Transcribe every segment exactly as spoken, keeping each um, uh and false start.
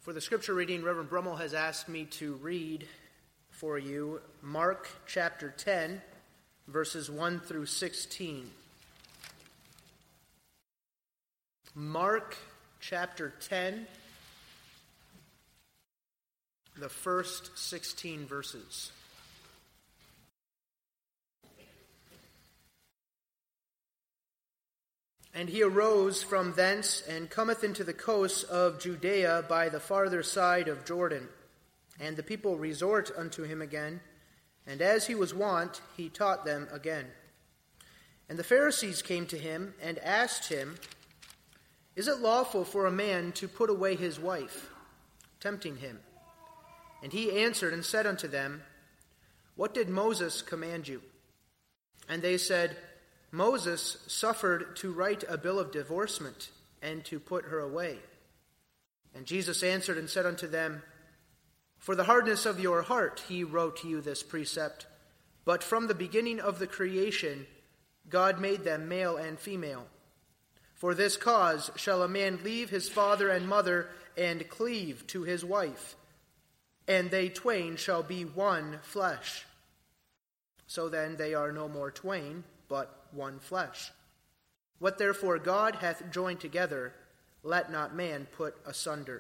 For the scripture reading, Reverend Brummel has asked me to read for you Mark chapter ten, verses one through sixteen. Mark chapter ten, the first sixteen verses. And he arose from thence, and cometh into the coasts of Judea by the farther side of Jordan. And the people resort unto him again, and as he was wont, he taught them again. And the Pharisees came to him, and asked him, Is it lawful for a man to put away his wife? Tempting him. And he answered and said unto them, What did Moses command you? And they said, Moses suffered to write a bill of divorcement, and to put her away. And Jesus answered and said unto them, For the hardness of your heart he wrote to you this precept, but from the beginning of the creation God made them male and female. For this cause shall a man leave his father and mother, and cleave to his wife, and they twain shall be one flesh. So then they are no more twain, but one flesh. What therefore God hath joined together, let not man put asunder.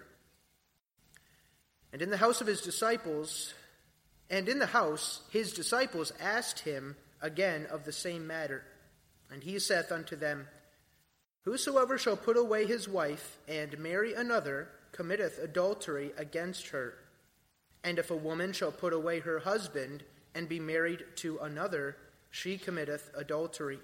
And in the house of his disciples, and in the house his disciples asked him again of the same matter. And he saith unto them, Whosoever shall put away his wife, and marry another, committeth adultery against her. And if a woman shall put away her husband, and be married to another, she committeth adultery.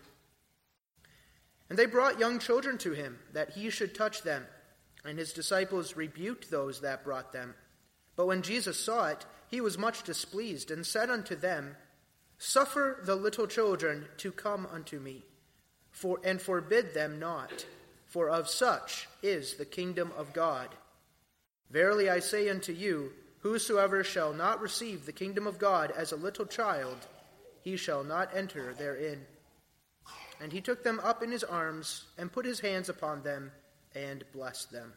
And they brought young children to him, that he should touch them. And his disciples rebuked those that brought them. But when Jesus saw it, he was much displeased, and said unto them, Suffer the little children to come unto me, for and forbid them not, for of such is the kingdom of God. Verily I say unto you, whosoever shall not receive the kingdom of God as a little child, he shall not enter therein. And he took them up in his arms, and put his hands upon them, and blessed them.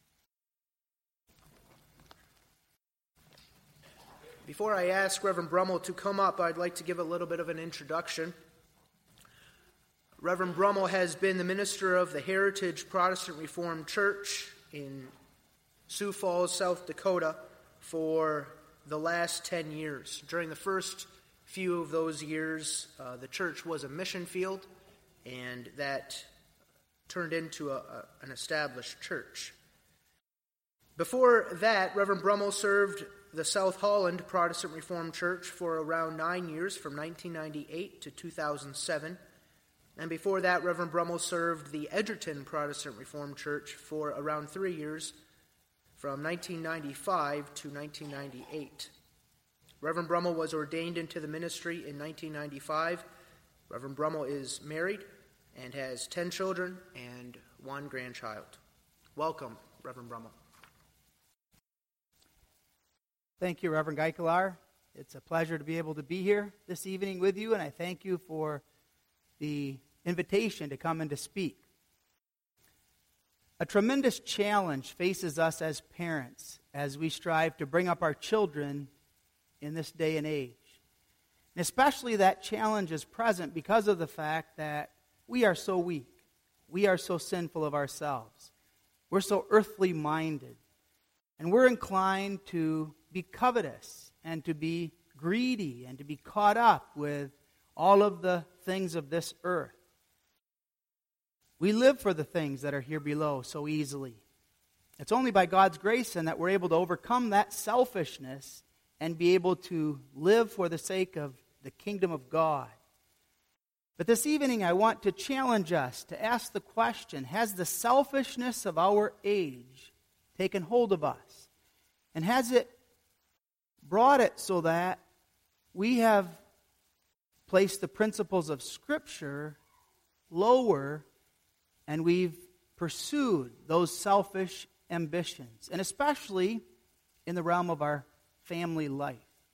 Before I ask Reverend Brummel to come up, I'd like to give a little bit of an introduction. Reverend Brummel has been the minister of the Heritage Protestant Reformed Church in Sioux Falls, South Dakota, for the last ten years. During the first few of those years, uh, the church was a mission field, and that turned into a, a, an established church. Before that, Reverend Brummel served the South Holland Protestant Reformed Church for around nine years, from nineteen ninety-eight to two thousand seven. And before that, Reverend Brummel served the Edgerton Protestant Reformed Church for around three years, from nineteen ninety-five to nineteen ninety-eight. Reverend Brummel was ordained into the ministry in nineteen ninety-five. Reverend Brummel is married and has ten children and one grandchild. Welcome, Reverend Brummel. Thank you, Reverend Geikelar. It's a pleasure to be able to be here this evening with you, and I thank you for the invitation to come and to speak. A tremendous challenge faces us as parents as we strive to bring up our children in this day and age. And especially that challenge is present because of the fact that we are so weak. We are so sinful of ourselves. We're so earthly minded. And we're inclined to be covetous and to be greedy and to be caught up with all of the things of this earth. We live for the things that are here below so easily. It's only by God's grace and that we're able to overcome that selfishness and be able to live for the sake of the kingdom of God. But this evening I want to challenge us to ask the question, has the selfishness of our age taken hold of us? And has it brought it so that we have placed the principles of Scripture lower and we've pursued those selfish ambitions, and especially in the realm of our family life?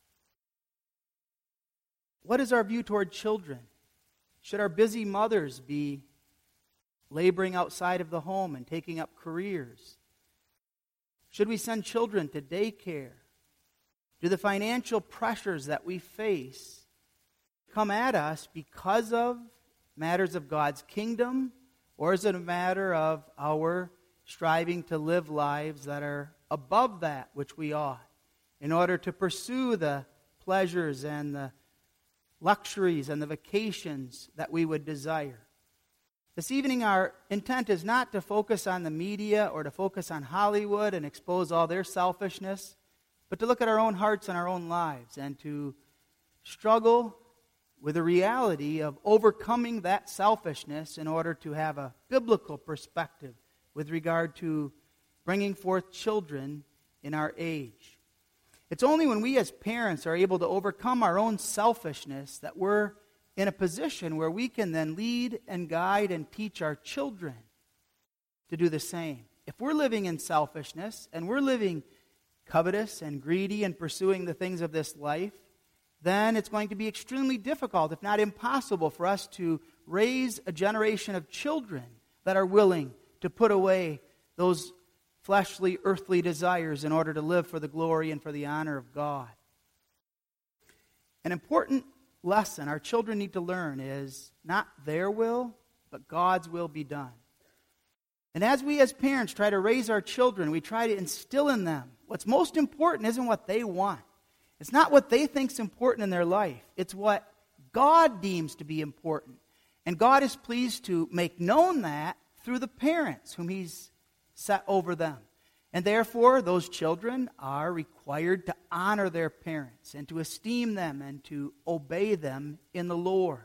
What is our view toward children? Should our busy mothers be laboring outside of the home and taking up careers? Should we send children to daycare? Do the financial pressures that we face come at us because of matters of God's kingdom, or is it a matter of our striving to live lives that are above that which we ought in order to pursue the pleasures and the luxuries and the vacations that we would desire? This evening, our intent is not to focus on the media or to focus on Hollywood and expose all their selfishness, but to look at our own hearts and our own lives and to struggle with the reality of overcoming that selfishness in order to have a biblical perspective with regard to bringing forth children in our age. It's only when we as parents are able to overcome our own selfishness that we're in a position where we can then lead and guide and teach our children to do the same. If we're living in selfishness and we're living covetous and greedy and pursuing the things of this life, then it's going to be extremely difficult, if not impossible, for us to raise a generation of children that are willing to put away those fleshly, earthly desires in order to live for the glory and for the honor of God. An important lesson our children need to learn is not their will, but God's will be done. And as we as parents try to raise our children, we try to instill in them what's most important isn't what they want. It's not what they think is important in their life. It's what God deems to be important. And God is pleased to make known that through the parents whom He's set over them. And therefore, those children are required to honor their parents and to esteem them and to obey them in the Lord.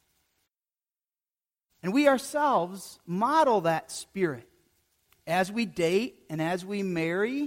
And we ourselves model that spirit. As we date and as we marry,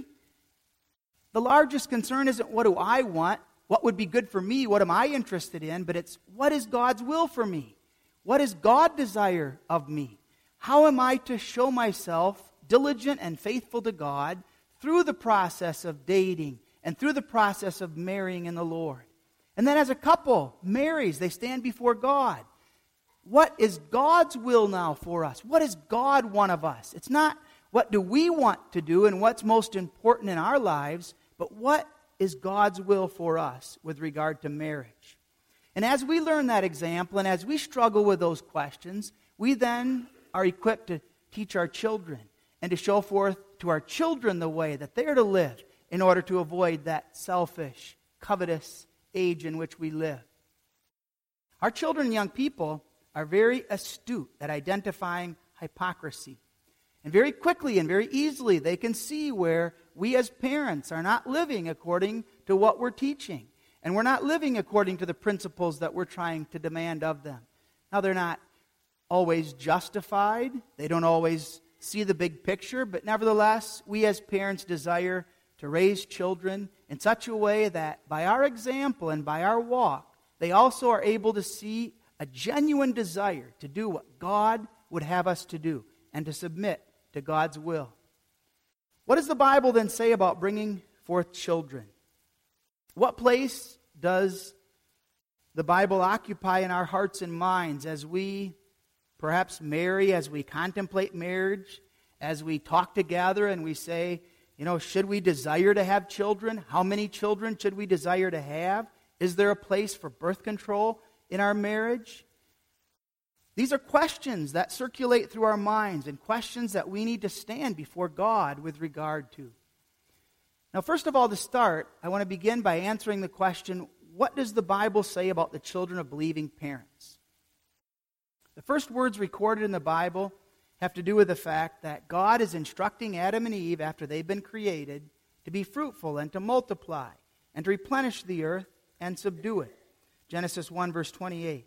the largest concern isn't what do I want, what would be good for me, what am I interested in, but it's what is God's will for me? What does God desire of me? How am I to show myself diligent and faithful to God through the process of dating and through the process of marrying in the Lord? And then as a couple marries, they stand before God. What is God's will now for us? What does God want of us? It's not what do we want to do and what's most important in our lives, but what is God's will for us with regard to marriage? And as we learn that example and as we struggle with those questions, we then are equipped to teach our children and to show forth to our children the way that they're to live in order to avoid that selfish, covetous age in which we live. Our children and young people are very astute at identifying hypocrisy. And very quickly and very easily they can see where we as parents are not living according to what we're teaching. And we're not living according to the principles that we're trying to demand of them. Now, they're not always justified. They don't always see the big picture. But nevertheless, we as parents desire to raise children in such a way that by our example and by our walk, they also are able to see a genuine desire to do what God would have us to do and to submit to God's will. What does the Bible then say about bringing forth children? What place does the Bible occupy in our hearts and minds as we perhaps marry, as we contemplate marriage, as we talk together and we say, you know, should we desire to have children? How many children should we desire to have? Is there a place for birth control in our marriage? These are questions that circulate through our minds and questions that we need to stand before God with regard to. Now, first of all, to start, I want to begin by answering the question, what does the Bible say about the children of believing parents? The first words recorded in the Bible have to do with the fact that God is instructing Adam and Eve after they've been created to be fruitful and to multiply and to replenish the earth and subdue it. Genesis one, verse twenty-eight.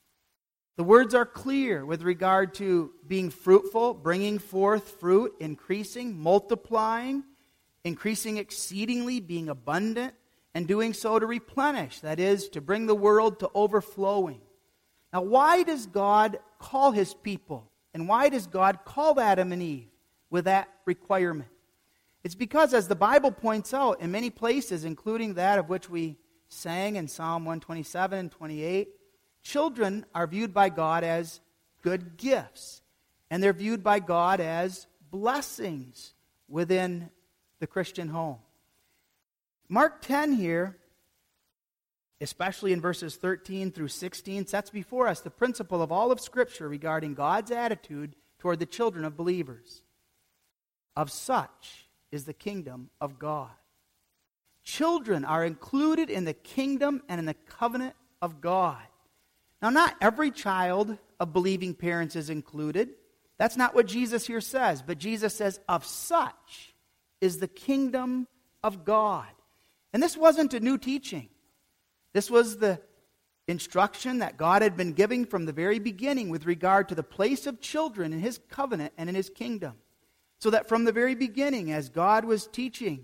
The words are clear with regard to being fruitful, bringing forth fruit, increasing, multiplying, increasing exceedingly, being abundant, and doing so to replenish, that is, to bring the world to overflowing. Now, why does God call His people, and why does God call Adam and Eve with that requirement? It's because, as the Bible points out in many places, including that of which we sang in Psalm one twenty-seven and twenty-eight, children are viewed by God as good gifts, and they're viewed by God as blessings within the Christian home. Mark ten here, especially in verses thirteen through sixteen, sets before us the principle of all of Scripture regarding God's attitude toward the children of believers. Of such is the kingdom of God. Children are included in the kingdom and in the covenant of God. Now, not every child of believing parents is included. That's not what Jesus here says. But Jesus says, of such is the kingdom of God. And this wasn't a new teaching. This was the instruction that God had been giving from the very beginning with regard to the place of children in His covenant and in His kingdom. So that from the very beginning, as God was teaching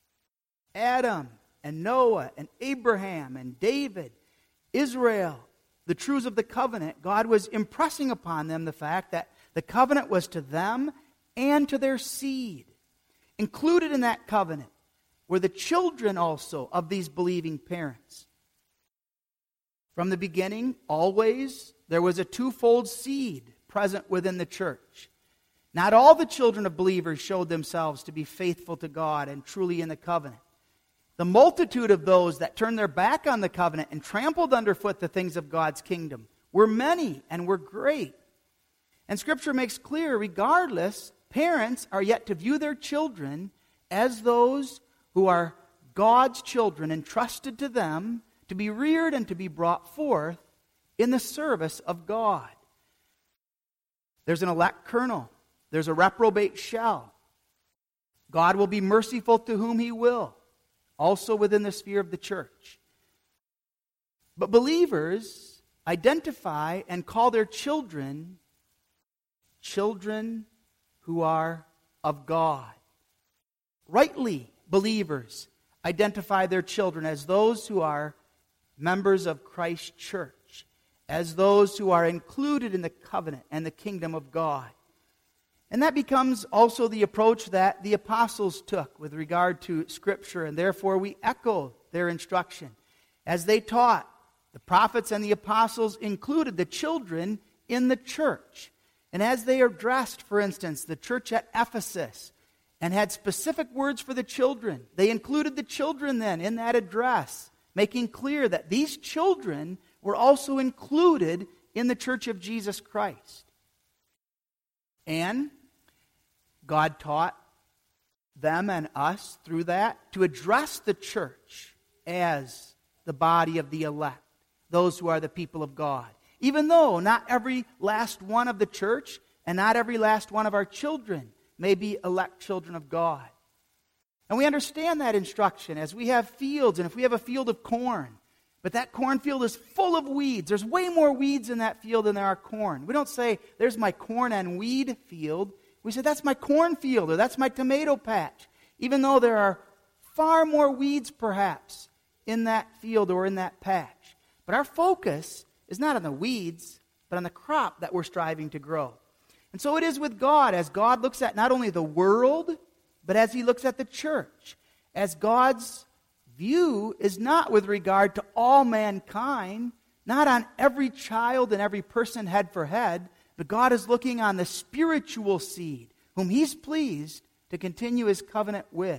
Adam and Noah and Abraham and David, Israel, the truths of the covenant, God was impressing upon them the fact that the covenant was to them and to their seed. Included in that covenant were the children also of these believing parents. From the beginning, always, there was a twofold seed present within the church. Not all the children of believers showed themselves to be faithful to God and truly in the covenant. The multitude of those that turned their back on the covenant and trampled underfoot the things of God's kingdom were many and were great. And Scripture makes clear, regardless, parents are yet to view their children as those who are God's children entrusted to them to be reared and to be brought forth in the service of God. There's an elect kernel. There's a reprobate shell. God will be merciful to whom He will, also within the sphere of the church. But believers identify and call their children children who are of God. Rightly, believers identify their children as those who are members of Christ's church, as those who are included in the covenant and the kingdom of God. And that becomes also the approach that the apostles took with regard to Scripture, and therefore we echo their instruction. As they taught, the prophets and the apostles included the children in the church. And as they addressed, for instance, the church at Ephesus, and had specific words for the children, they included the children then in that address, making clear that these children were also included in the church of Jesus Christ. And God taught them and us through that to address the church as the body of the elect, those who are the people of God. Even though not every last one of the church and not every last one of our children may be elect children of God. And we understand that instruction as we have fields, and if we have a field of corn, but that cornfield is full of weeds. There's way more weeds in that field than there are corn. We don't say, there's my corn and weed field. We say, that's my cornfield, or that's my tomato patch. Even though there are far more weeds, perhaps, in that field or in that patch. But our focus is not on the weeds, but on the crop that we're striving to grow. And so it is with God, as God looks at not only the world, but as He looks at the church. As God's view is not with regard to all mankind, not on every child and every person head for head, but God is looking on the spiritual seed, whom He's pleased to continue His covenant with.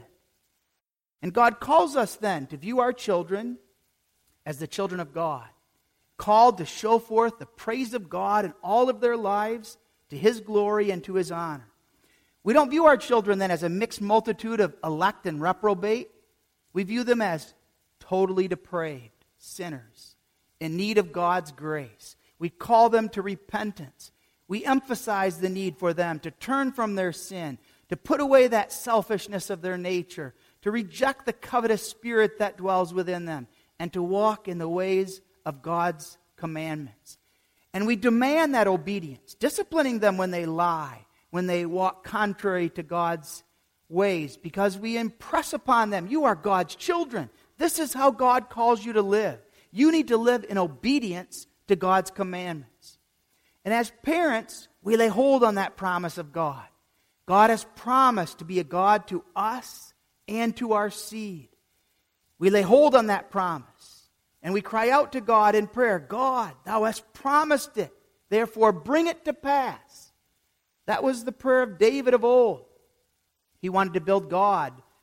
And God calls us then to view our children as the children of God, called to show forth the praise of God in all of their lives to His glory and to His honor. We don't view our children then as a mixed multitude of elect and reprobate. We view them as totally depraved sinners in need of God's grace. We call them to repentance. We emphasize the need for them to turn from their sin, to put away that selfishness of their nature, to reject the covetous spirit that dwells within them, and to walk in the ways of God's commandments. And we demand that obedience, disciplining them when they lie, when they walk contrary to God's ways, because we impress upon them, you are God's children. This is how God calls you to live. You need to live in obedience to God's commandments. And as parents, we lay hold on that promise of God. God has promised to be a God to us and to our seed. We lay hold on that promise. And we cry out to God in prayer, God, Thou hast promised it. Therefore, bring it to pass. That was the prayer of David of old. He wanted to build God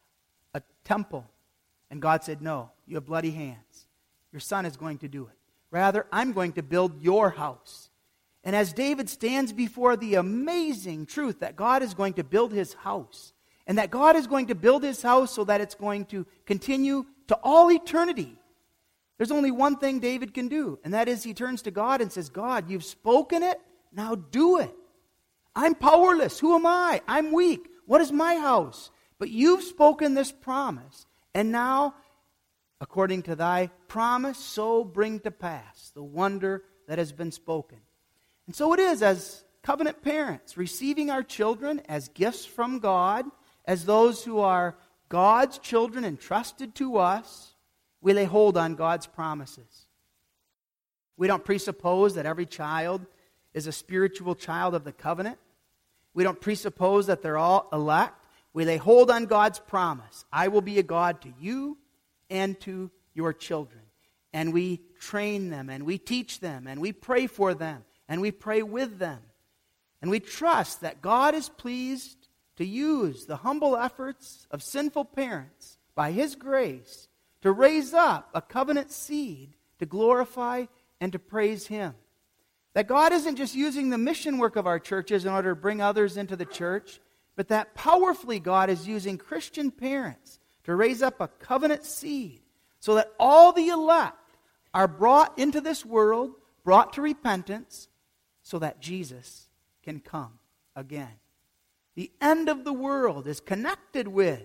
a temple. And God said, no, you have bloody hands. Your son is going to do it. Rather, I'm going to build your house. And as David stands before the amazing truth that God is going to build his house, and that God is going to build his house so that it's going to continue to all eternity, there's only one thing David can do, and that is he turns to God and says, God, you've spoken it, now do it. I'm powerless. Who am I? I'm weak. What is my house? But you've spoken this promise, and now, according to thy promise, so bring to pass the wonder that has been spoken. And so it is, as covenant parents, receiving our children as gifts from God, as those who are God's children entrusted to us, we lay hold on God's promises. We don't presuppose that every child is a spiritual child of the covenant. We don't presuppose that they're all elect. We lay hold on God's promise. I will be a God to you and to your children. And we train them, and we teach them, and we pray for them, and we pray with them. And we trust that God is pleased to use the humble efforts of sinful parents by His grace to raise up a covenant seed to glorify and to praise Him. That God isn't just using the mission work of our churches in order to bring others into the church, but that powerfully God is using Christian parents to raise up a covenant seed so that all the elect are brought into this world, brought to repentance, so that Jesus can come again. The end of the world is connected with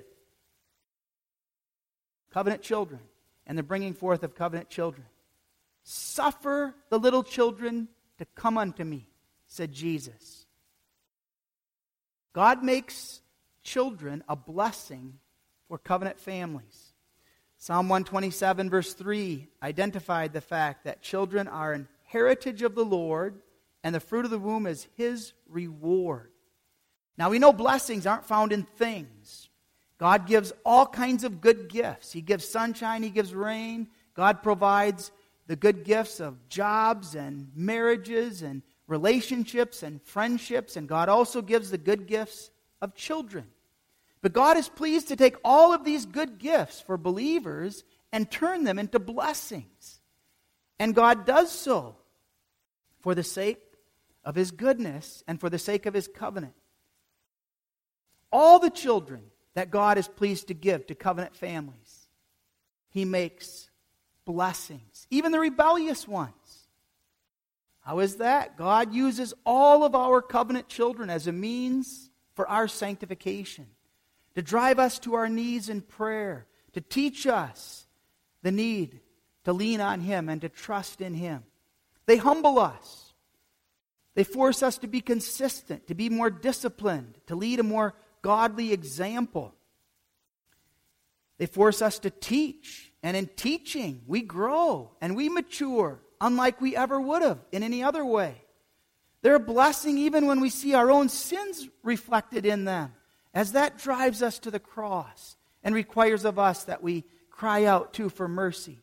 covenant children and the bringing forth of covenant children. Suffer the little children to come unto me, said Jesus. God makes children a blessing for covenant families. Psalm one twenty-seven verse three identified the fact that children are an heritage of the Lord, and the fruit of the womb is His reward. Now we know blessings aren't found in things. God gives all kinds of good gifts. He gives sunshine, He gives rain. God provides the good gifts of jobs and marriages and relationships and friendships. And God also gives the good gifts of children. But God is pleased to take all of these good gifts for believers and turn them into blessings. And God does so for the sake of His goodness and for the sake of His covenant. All the children that God is pleased to give to covenant families, He makes blessings, even the rebellious ones. How is that? God uses all of our covenant children as a means for our sanctification, to drive us to our knees in prayer, to teach us the need to lean on Him and to trust in Him. They humble us. They force us to be consistent, to be more disciplined, to lead a more godly example. They force us to teach, and in teaching, we grow and we mature, unlike we ever would have in any other way. They're a blessing even when we see our own sins reflected in them, as that drives us to the cross and requires of us that we cry out too for mercy.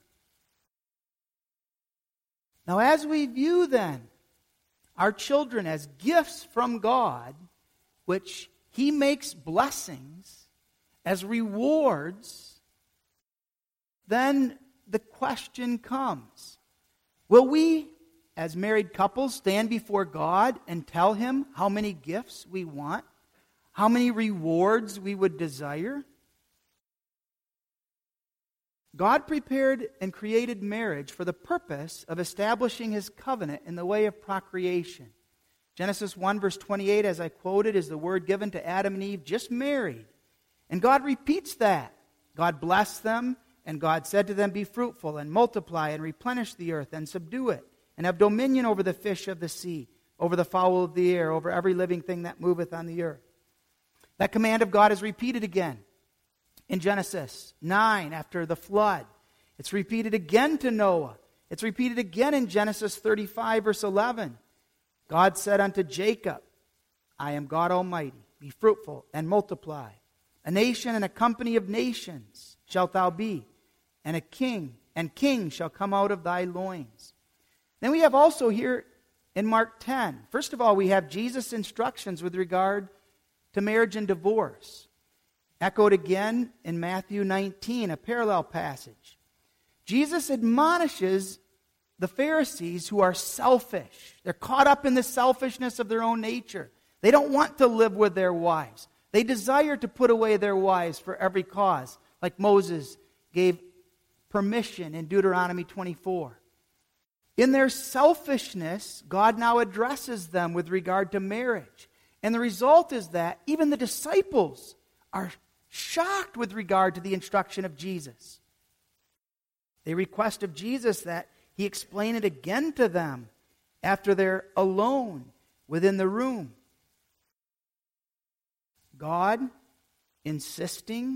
Now, as we view then our children as gifts from God, which He makes blessings as rewards, then the question comes, will we, as married couples, stand before God and tell Him how many gifts we want, how many rewards we would desire? God prepared and created marriage for the purpose of establishing His covenant in the way of procreation. Genesis one verse twenty-eight, as I quoted, is the word given to Adam and Eve just married. And God repeats that. God blessed them, and God said to them, be fruitful and multiply and replenish the earth and subdue it, and have dominion over the fish of the sea, over the fowl of the air, over every living thing that moveth on the earth. That command of God is repeated again in Genesis nine after the flood. It's repeated again to Noah. It's repeated again in Genesis thirty-five verse eleven. God said unto Jacob, I am God Almighty, be fruitful and multiply. A nation and a company of nations shalt thou be, and a king, and kings shall come out of thy loins. Then we have also here in Mark ten, first of all, we have Jesus' instructions with regard to marriage and divorce. echoed again in Matthew nineteen, a parallel passage. Jesus admonishes the Pharisees who are selfish. They're caught up in the selfishness of their own nature. They don't want to live with their wives. They desire to put away their wives for every cause, like Moses gave permission in Deuteronomy twenty-four. In their selfishness, God now addresses them with regard to marriage. And the result is that even the disciples are shocked with regard to the instruction of Jesus. They request of Jesus that he explain it again to them after they're alone within the room. God insisting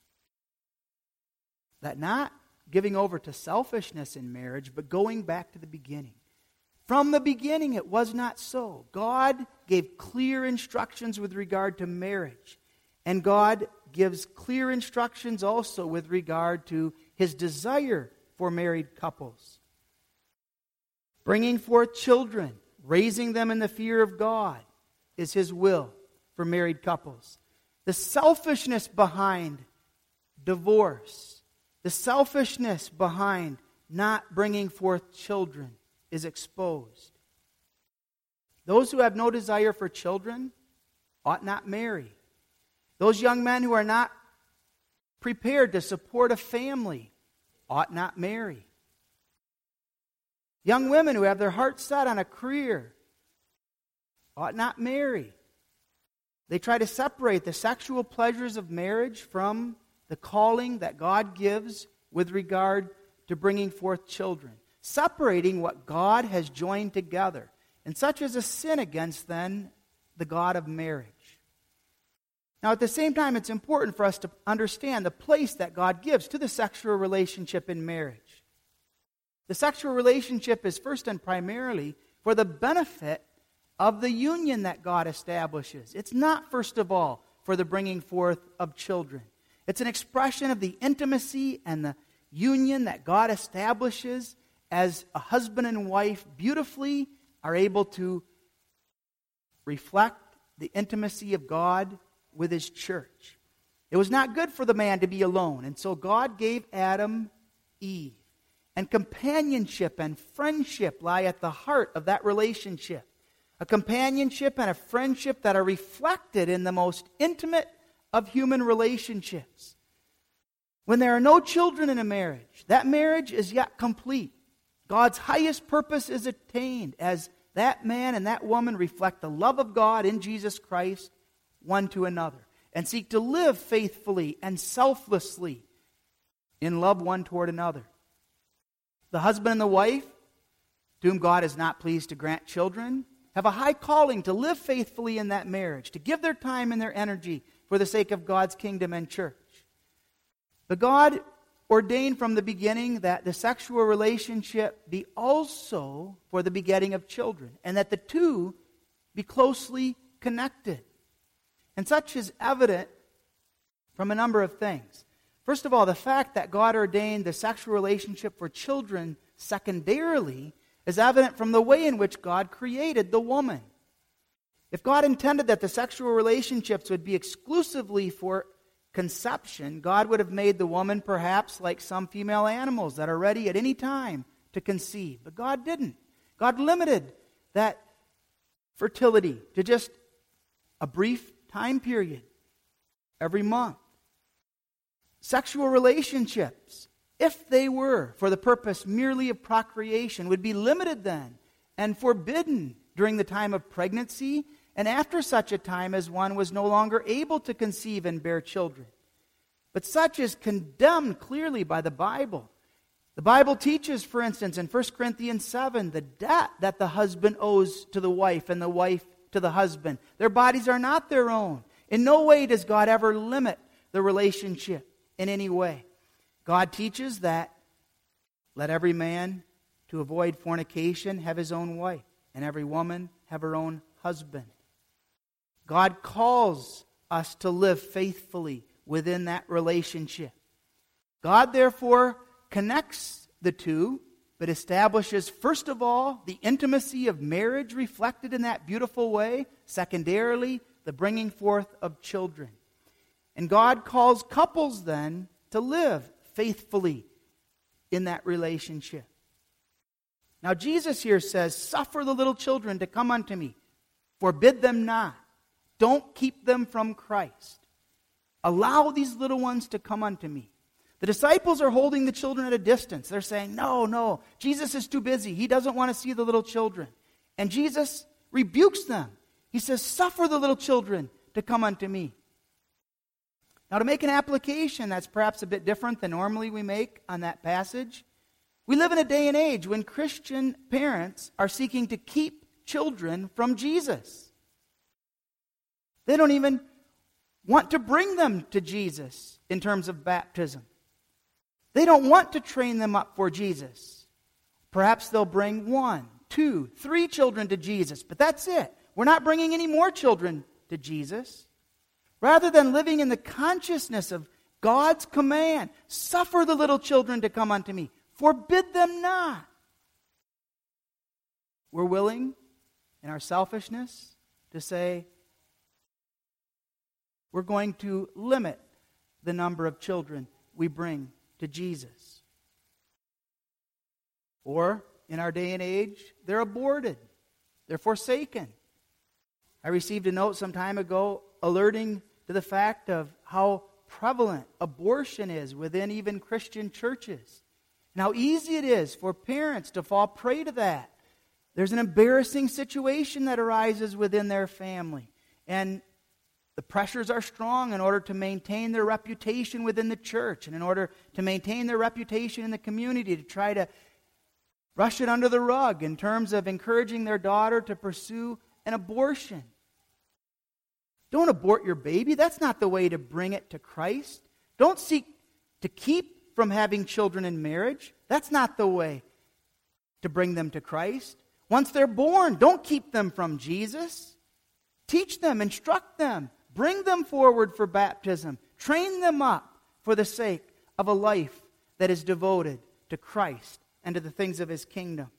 that not giving over to selfishness in marriage, but going back to the beginning. From the beginning, it was not so. God gave clear instructions with regard to marriage. And God gives clear instructions also with regard to his desire for married couples. Bringing forth children, raising them in the fear of God, is his will for married couples. The selfishness behind divorce, the selfishness behind not bringing forth children is exposed. Those who have no desire for children ought not marry. Those young men who are not prepared to support a family ought not marry. Young women who have their hearts set on a career ought not marry. They try to separate the sexual pleasures of marriage from the calling that God gives with regard to bringing forth children, separating what God has joined together. And such is a sin against, then, the God of marriage. Now, at the same time, it's important for us to understand the place that God gives to the sexual relationship in marriage. The sexual relationship is first and primarily for the benefit of the union that God establishes. It's not, first of all, for the bringing forth of children. It's an expression of the intimacy and the union that God establishes as a husband and wife beautifully are able to reflect the intimacy of God with his church. It was not good for the man to be alone, and so God gave Adam Eve. And companionship and friendship lie at the heart of that relationship. A companionship and a friendship that are reflected in the most intimate of human relationships. When there are no children in a marriage, that marriage is yet complete. God's highest purpose is attained as that man and that woman reflect the love of God in Jesus Christ one to another and seek to live faithfully and selflessly in love one toward another. The husband and the wife, to whom God is not pleased to grant children, have a high calling to live faithfully in that marriage, to give their time and their energy for the sake of God's kingdom and church. But God ordained from the beginning that the sexual relationship be also for the begetting of children, and that the two be closely connected. And such is evident from a number of things. First of all, the fact that God ordained the sexual relationship for children secondarily is evident from the way in which God created the woman. If God intended that the sexual relationships would be exclusively for conception, God would have made the woman perhaps like some female animals that are ready at any time to conceive. But God didn't. God limited that fertility to just a brief time period every month. Sexual relationships, if they were for the purpose merely of procreation, would be limited then and forbidden during the time of pregnancy and after such a time as one was no longer able to conceive and bear children. But such is condemned clearly by the Bible. The Bible teaches, for instance, in First Corinthians seven, the debt that the husband owes to the wife and the wife to the husband. Their bodies are not their own. In no way does God ever limit the relationship in any way. God teaches that let every man, to avoid fornication, have his own wife, and every woman have her own husband. God calls us to live faithfully within that relationship. God, therefore, connects the two, but establishes, first of all, the intimacy of marriage reflected in that beautiful way. Secondarily, the bringing forth of children. And God calls couples then to live faithfully in that relationship. Now Jesus here says, suffer the little children to come unto me. Forbid them not. Don't keep them from Christ. Allow these little ones to come unto me. The disciples are holding the children at a distance. They're saying, no, no, Jesus is too busy. He doesn't want to see the little children. And Jesus rebukes them. He says, suffer the little children to come unto me. Now, to make an application that's perhaps a bit different than normally we make on that passage, we live in a day and age when Christian parents are seeking to keep children from Jesus. They don't even want to bring them to Jesus in terms of baptism. They don't want to train them up for Jesus. Perhaps they'll bring one, two, three children to Jesus, but that's it. We're not bringing any more children to Jesus. Rather than living in the consciousness of God's command, suffer the little children to come unto me. Forbid them not. We're willing, in our selfishness, to say, we're going to limit the number of children we bring to Jesus. Or, in our day and age, they're aborted. They're forsaken. I received a note some time ago alerting to the fact of how prevalent abortion is within even Christian churches. And how easy it is for parents to fall prey to that. There's an embarrassing situation that arises within their family. And the pressures are strong in order to maintain their reputation within the church and in order to maintain their reputation in the community, to try to brush it under the rug in terms of encouraging their daughter to pursue an abortion. Don't abort your baby. That's not the way to bring it to Christ. Don't seek to keep from having children in marriage. That's not the way to bring them to Christ. Once they're born, don't keep them from Jesus. Teach them, instruct them, bring them forward for baptism. Train them up for the sake of a life that is devoted to Christ and to the things of His kingdom.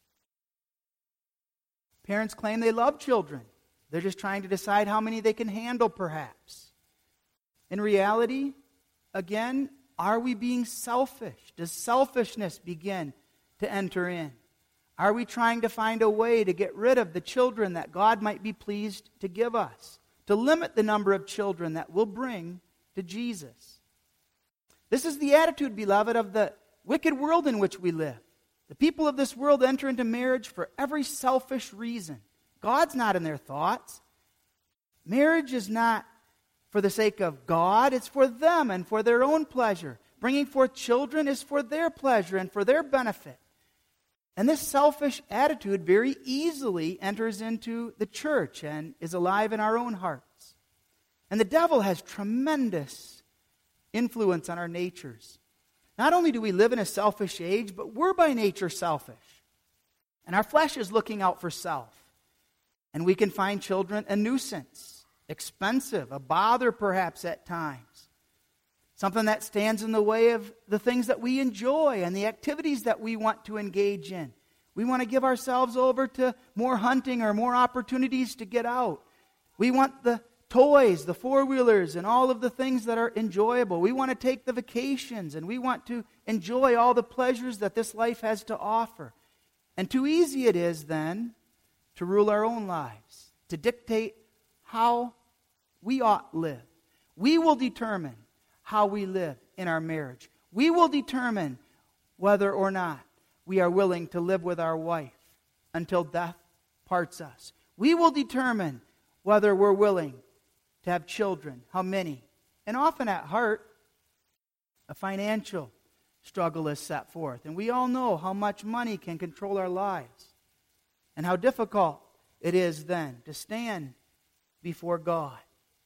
Parents claim they love children. They're just trying to decide how many they can handle, perhaps. In reality, again, are we being selfish? Does selfishness begin to enter in? Are we trying to find a way to get rid of the children that God might be pleased to give us? To limit the number of children that we'll bring to Jesus? This is the attitude, beloved, of the wicked world in which we live. The people of this world enter into marriage for every selfish reason. God's not in their thoughts. Marriage is not for the sake of God. It's for them and for their own pleasure. Bringing forth children is for their pleasure and for their benefit. And this selfish attitude very easily enters into the church and is alive in our own hearts. And the devil has tremendous influence on our natures. Not only do we live in a selfish age, but we're by nature selfish. And our flesh is looking out for self. And we can find children a nuisance, expensive, a bother perhaps at times. Something that stands in the way of the things that we enjoy and the activities that we want to engage in. We want to give ourselves over to more hunting or more opportunities to get out. We want the toys, the four-wheelers, and all of the things that are enjoyable. We want to take the vacations, and we want to enjoy all the pleasures that this life has to offer. And too easy it is then to rule our own lives, to dictate how we ought live. We will determine how we live in our marriage. We will determine whether or not we are willing to live with our wife until death parts us. We will determine whether we're willing to have children, how many. And often at heart, a financial struggle is set forth. And we all know how much money can control our lives. And how difficult it is then to stand before God.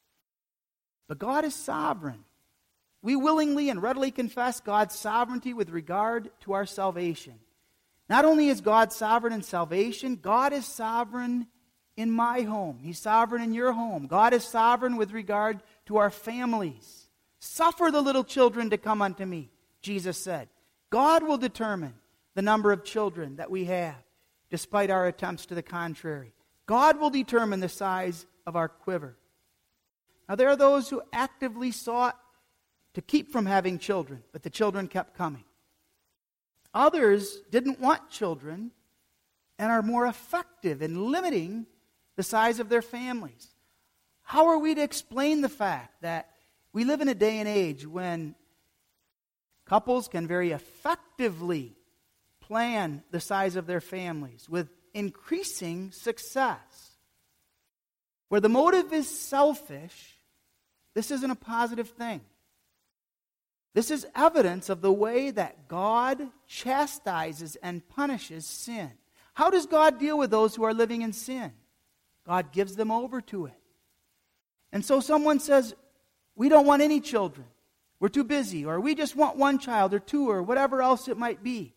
But God is sovereign. We willingly and readily confess God's sovereignty with regard to our salvation. Not only is God sovereign in salvation, God is sovereign in my home. He's sovereign in your home. God is sovereign with regard to our families. Suffer the little children to come unto me, Jesus said. God will determine the number of children that we have, despite our attempts to the contrary. God will determine the size of our quiver. Now, there are those who actively sought to keep from having children, but the children kept coming. Others didn't want children and are more effective in limiting the size of their families. How are we to explain the fact that we live in a day and age when couples can very effectively plan the size of their families with increasing success? Where the motive is selfish, this isn't a positive thing. This is evidence of the way that God chastises and punishes sin. How does God deal with those who are living in sin? God gives them over to it. And so someone says, we don't want any children. We're too busy. Or we just want one child or two or whatever else it might be.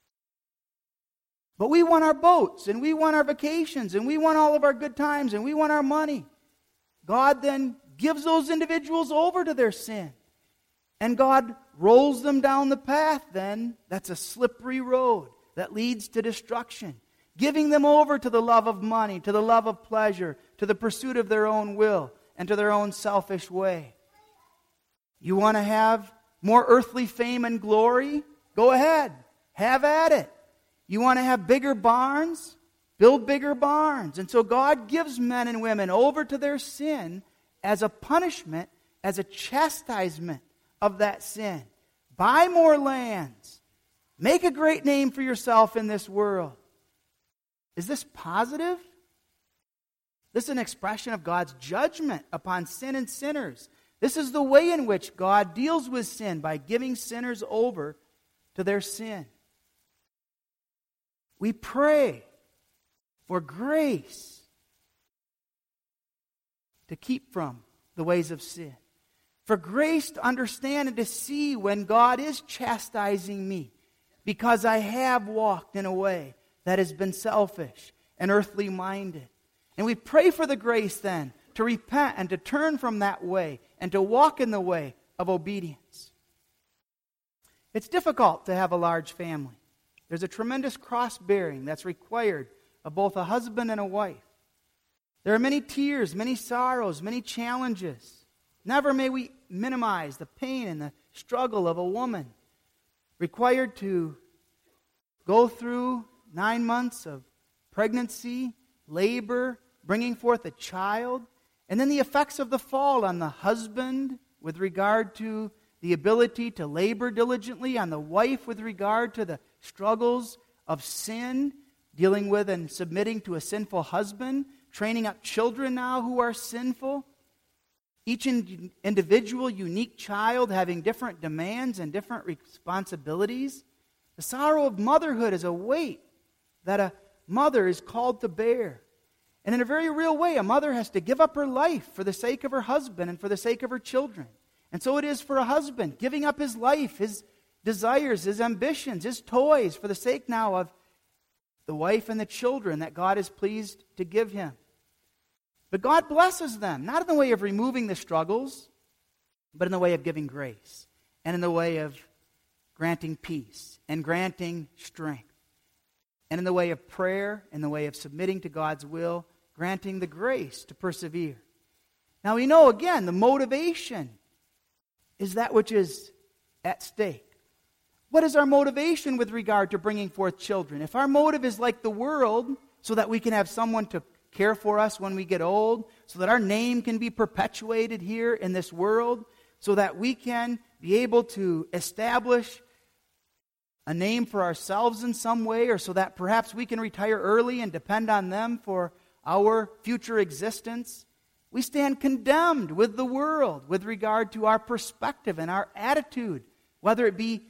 But we want our boats and we want our vacations and we want all of our good times and we want our money. God then gives those individuals over to their sin. And God rolls them down the path then. That's a slippery road that leads to destruction. Giving them over to the love of money, to the love of pleasure, to the pursuit of their own will, and to their own selfish way. You want to have more earthly fame and glory? Go ahead. Have at it. You want to have bigger barns? Build bigger barns. And so God gives men and women over to their sin as a punishment, as a chastisement of that sin. Buy more lands. Make a great name for yourself in this world. Is this positive? This is an expression of God's judgment upon sin and sinners. This is the way in which God deals with sin, by giving sinners over to their sin. We pray for grace to keep from the ways of sin. For grace to understand and to see when God is chastising me because I have walked in a way that has been selfish and earthly minded. And we pray for the grace then to repent and to turn from that way and to walk in the way of obedience. It's difficult to have a large family. There's a tremendous cross-bearing that's required of both a husband and a wife. There are many tears, many sorrows, many challenges. Never may we minimize the pain and the struggle of a woman required to go through nine months of pregnancy, labor, bringing forth a child, and then the effects of the fall on the husband with regard to the ability to labor diligently, on the wife with regard to the struggles of sin, dealing with and submitting to a sinful husband, training up children now who are sinful. Each in, individual, unique child having different demands and different responsibilities. The sorrow of motherhood is a weight that a mother is called to bear. And in a very real way, a mother has to give up her life for the sake of her husband and for the sake of her children. And so it is for a husband, giving up his life, his desires, his ambitions, his toys, for the sake now of the wife and the children that God is pleased to give him. But God blesses them, not in the way of removing the struggles, but in the way of giving grace, and in the way of granting peace, and granting strength, and in the way of prayer, in the way of submitting to God's will, granting the grace to persevere. Now we know, again, the motivation is that which is at stake. What is our motivation with regard to bringing forth children? If our motive is like the world, so that we can have someone to care for us when we get old, so that our name can be perpetuated here in this world, so that we can be able to establish a name for ourselves in some way, or so that perhaps we can retire early and depend on them for our future existence, we stand condemned with the world with regard to our perspective and our attitude, whether it be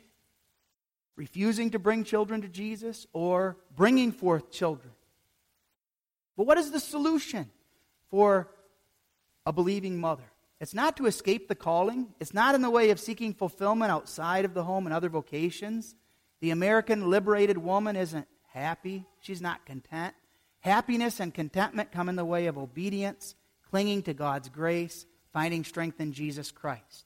refusing to bring children to Jesus or bringing forth children. But what is the solution for a believing mother? It's not to escape the calling. It's not in the way of seeking fulfillment outside of the home and other vocations. The American liberated woman isn't happy. She's not content. Happiness and contentment come in the way of obedience, clinging to God's grace, finding strength in Jesus Christ.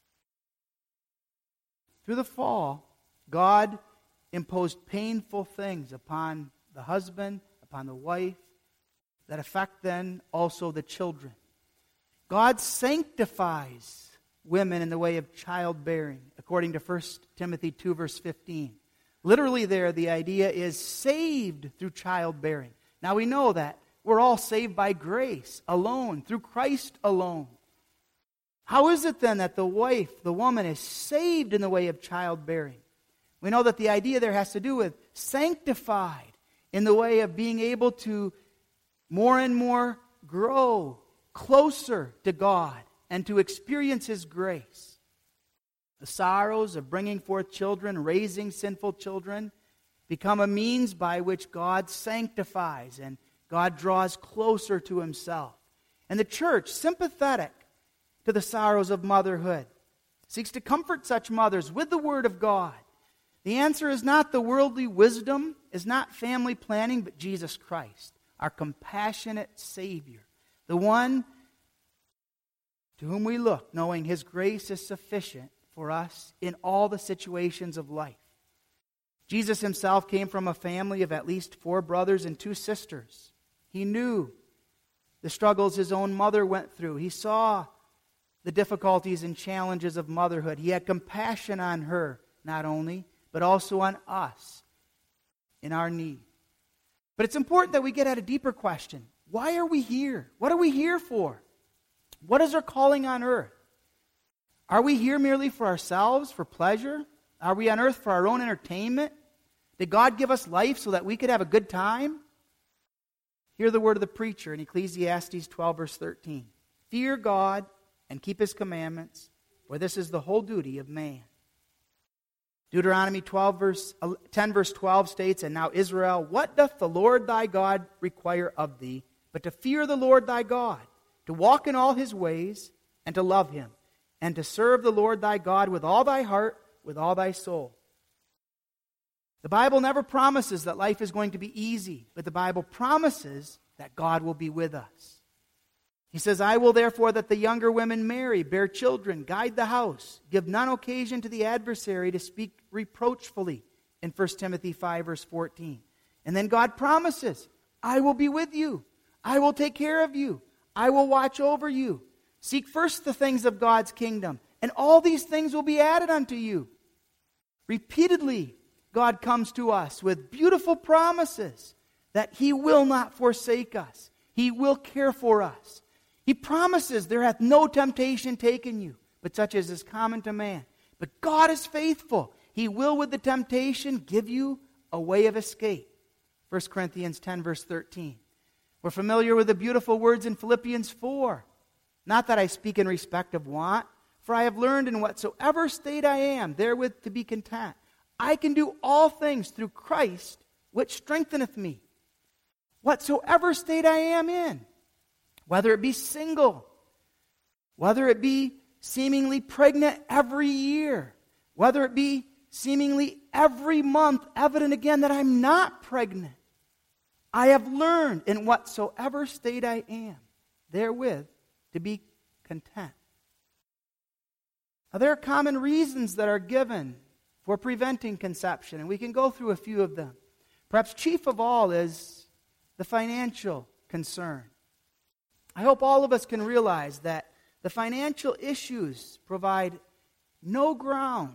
Through the fall, God imposed painful things upon the husband, upon the wife, that affect then also the children. God sanctifies women in the way of childbearing, according to First Timothy two, verse fifteen. Literally there, the idea is saved through childbearing. Now we know that we're all saved by grace alone, through Christ alone. How is it then that the wife, the woman, is saved in the way of childbearing? We know that the idea there has to do with sanctified in the way of being able to more and more grow closer to God and to experience His grace. The sorrows of bringing forth children, raising sinful children, become a means by which God sanctifies and God draws closer to Himself. And the church, sympathetic to the sorrows of motherhood, seeks to comfort such mothers with the Word of God. The answer is not the worldly wisdom, is not family planning, but Jesus Christ, our compassionate Savior, the one to whom we look, knowing His grace is sufficient for us in all the situations of life. Jesus Himself came from a family of at least four brothers and two sisters. He knew the struggles His own mother went through. He saw the difficulties and challenges of motherhood. He had compassion on her, not only, but also on us in our need. But it's important that we get at a deeper question. Why are we here? What are we here for? What is our calling on earth? Are we here merely for ourselves, for pleasure? Are we on earth for our own entertainment? Did God give us life so that we could have a good time? Hear the word of the preacher in Ecclesiastes twelve, verse thirteen. Fear God and keep His commandments, for this is the whole duty of man. Deuteronomy twelve, verse, ten, verse twelve states, And now Israel, what doth the Lord thy God require of thee, but to fear the Lord thy God, to walk in all His ways, and to love Him, and to serve the Lord thy God with all thy heart, with all thy soul. The Bible never promises that life is going to be easy, but the Bible promises that God will be with us. He says, I will therefore that the younger women marry, bear children, guide the house, give none occasion to the adversary to speak reproachfully, in First Timothy five, verse fourteen. And then God promises, I will be with you. I will take care of you. I will watch over you. Seek first the things of God's kingdom, and all these things will be added unto you. Repeatedly, God comes to us with beautiful promises that He will not forsake us. He will care for us. He promises there hath no temptation taken you, but such as is common to man. But God is faithful. He will with the temptation give you a way of escape. First Corinthians ten, verse thirteen. We're familiar with the beautiful words in Philippians four. Not that I speak in respect of want, for I have learned in whatsoever state I am, therewith to be content. I can do all things through Christ, which strengtheneth me. Whatsoever state I am in, whether it be single, whether it be seemingly pregnant every year, whether it be seemingly every month evident again that I'm not pregnant, I have learned in whatsoever state I am, therewith to be content. Now, there are common reasons that are given for preventing conception, and we can go through a few of them. Perhaps chief of all is the financial concern. I hope all of us can realize that the financial issues provide no ground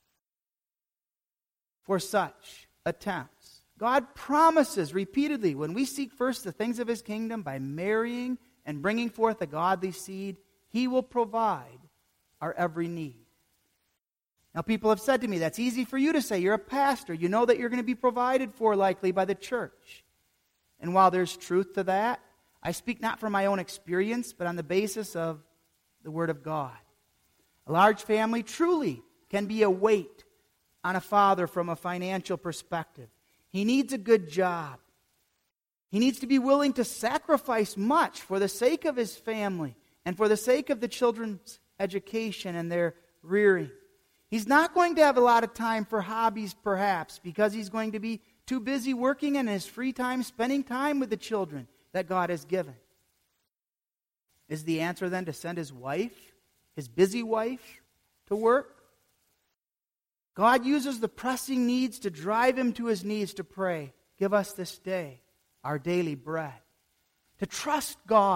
for such attempts. God promises repeatedly, when we seek first the things of His kingdom by marrying and bringing forth a godly seed, He will provide our every need. Now, people have said to me, that's easy for you to say. You're a pastor. You know that you're going to be provided for likely by the church. And while there's truth to that, I speak not from my own experience, but on the basis of the Word of God. A large family truly can be a weight on a father from a financial perspective. He needs a good job. He needs to be willing to sacrifice much for the sake of his family and for the sake of the children's education and their rearing. He's not going to have a lot of time for hobbies, perhaps, because he's going to be too busy working and in his free time spending time with the children that God has given. Is the answer then to send his wife, his busy wife, to work? God uses the pressing needs to drive him to his knees to pray, give us this day our daily bread. To trust God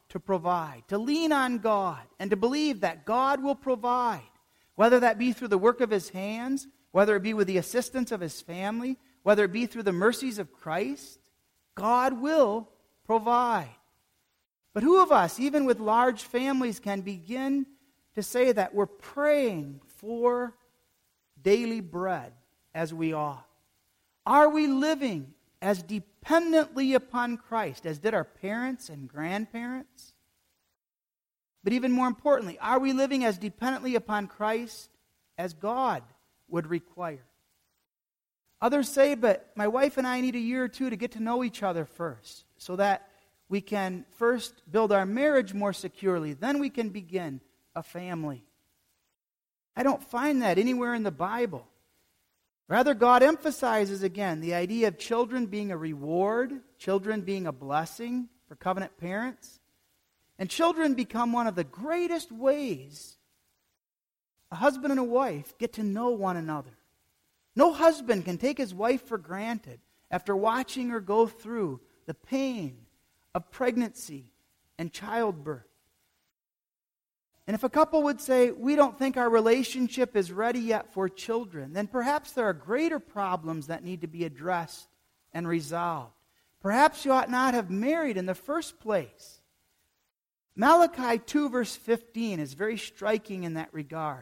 to provide, to lean on God, and to believe that God will provide, whether that be through the work of his hands, whether it be with the assistance of his family, whether it be through the mercies of Christ, God will provide. But who of us, even with large families, can begin to say that we're praying for daily bread as we ought? Are we living as dependently upon Christ as did our parents and grandparents? But even more importantly, are we living as dependently upon Christ as God would require? Others say, but my wife and I need a year or two to get to know each other first, so that we can first build our marriage more securely. Then we can begin a family. I don't find that anywhere in the Bible. Rather, God emphasizes again the idea of children being a reward, children being a blessing for covenant parents. And children become one of the greatest ways a husband and a wife get to know one another. No husband can take his wife for granted after watching her go through the pain of pregnancy and childbirth. And if a couple would say, we don't think our relationship is ready yet for children, then perhaps there are greater problems that need to be addressed and resolved. Perhaps you ought not have married in the first place. Malachi two verse fifteen is very striking in that regard.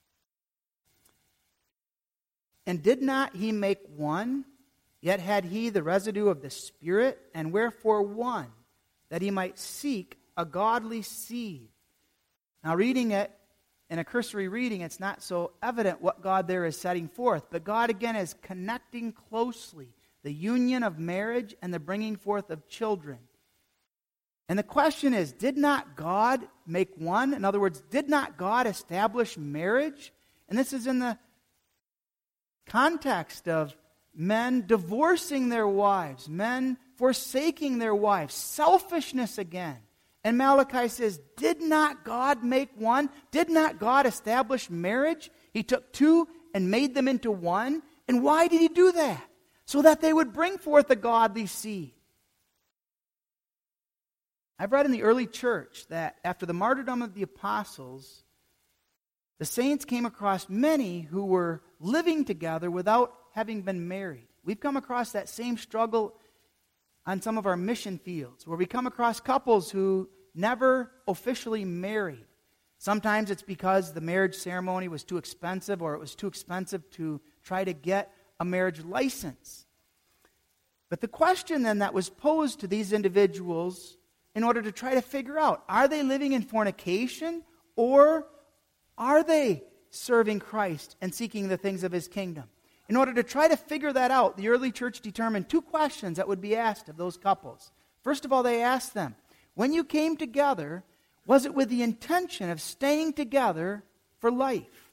And did not he make one? Yet had he the residue of the Spirit, and wherefore one? That he might seek a godly seed. Now, reading it, in a cursory reading, it's not so evident what God there is setting forth. But God, again, is connecting closely the union of marriage and the bringing forth of children. And the question is, did not God make one? In other words, did not God establish marriage? And this is in the context of men divorcing their wives, men forsaking their wives, selfishness again. And Malachi says, did not God make one? Did not God establish marriage? He took two and made them into one. And why did he do that? So that they would bring forth a godly seed. I've read in the early church that after the martyrdom of the apostles, the saints came across many who were living together without having been married. We've come across that same struggle on some of our mission fields, where we come across couples who never officially married. Sometimes it's because the marriage ceremony was too expensive, or it was too expensive to try to get a marriage license. But the question then that was posed to these individuals in order to try to figure out, are they living in fornication, or are they serving Christ and seeking the things of his kingdom? In order to try to figure that out, the early church determined two questions that would be asked of those couples. First of all, they asked them, when you came together, was it with the intention of staying together for life?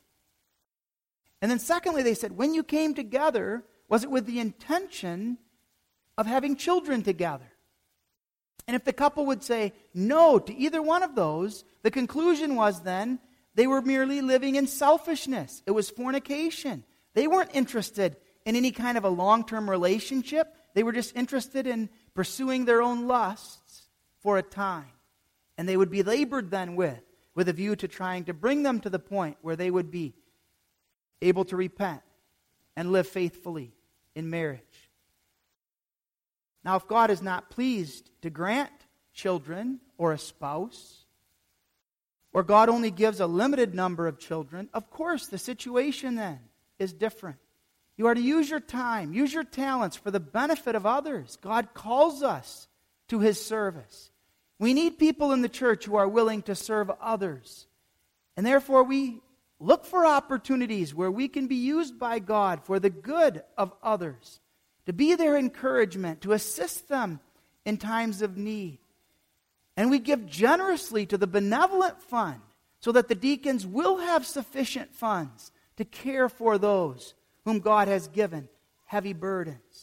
And then secondly, they said, when you came together, was it with the intention of having children together? And if the couple would say no to either one of those, the conclusion was then they were merely living in selfishness. It was fornication. They weren't interested in any kind of a long-term relationship. They were just interested in pursuing their own lusts for a time. And they would be labored then with, with a view to trying to bring them to the point where they would be able to repent and live faithfully in marriage. Now, if God is not pleased to grant children or a spouse, or God only gives a limited number of children, of course the situation then is different. You are to use your time, use your talents for the benefit of others. God calls us to his service. We need people in the church who are willing to serve others. And therefore we look for opportunities where we can be used by God for the good of others, to be their encouragement, to assist them in times of need. And we give generously to the benevolent fund so that the deacons will have sufficient funds to care for those whom God has given heavy burdens.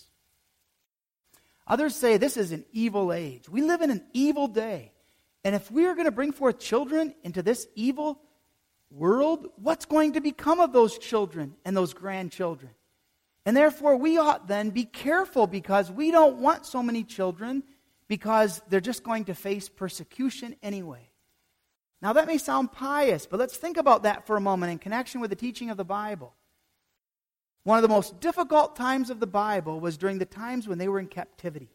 Others say this is an evil age. We live in an evil day. And if we are going to bring forth children into this evil world, what's going to become of those children and those grandchildren? And therefore we ought then be careful, because we don't want so many children because they're just going to face persecution anyway. Now that may sound pious, but let's think about that for a moment in connection with the teaching of the Bible. One of the most difficult times of the Bible was during the times when they were in captivity,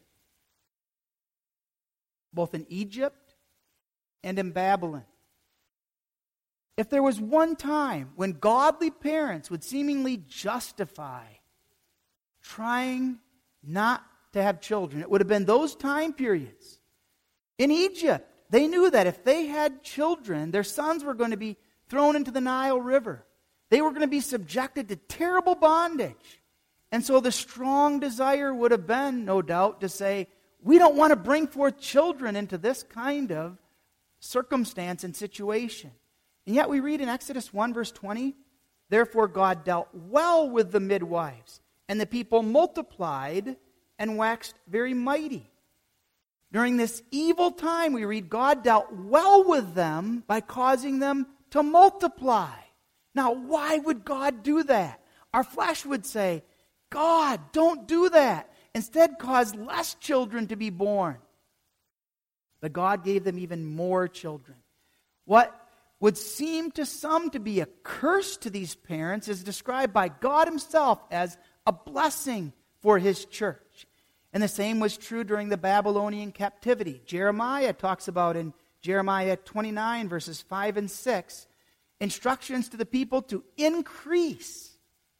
both in Egypt and in Babylon. If there was one time when godly parents would seemingly justify trying not to have children, it would have been those time periods. In Egypt, they knew that if they had children, their sons were going to be thrown into the Nile River. They were going to be subjected to terrible bondage. And so the strong desire would have been, no doubt, to say, we don't want to bring forth children into this kind of circumstance and situation. And yet we read in Exodus one, verse twenty, therefore God dealt well with the midwives, and the people multiplied and waxed very mighty. During this evil time, we read God dealt well with them by causing them to multiply. Now, why would God do that? Our flesh would say, God, don't do that. Instead, cause less children to be born. But God gave them even more children. What would seem to some to be a curse to these parents is described by God Himself as a blessing for His church. And the same was true during the Babylonian captivity. Jeremiah talks about in Jeremiah twenty-nine, verses five and six, instructions to the people to increase.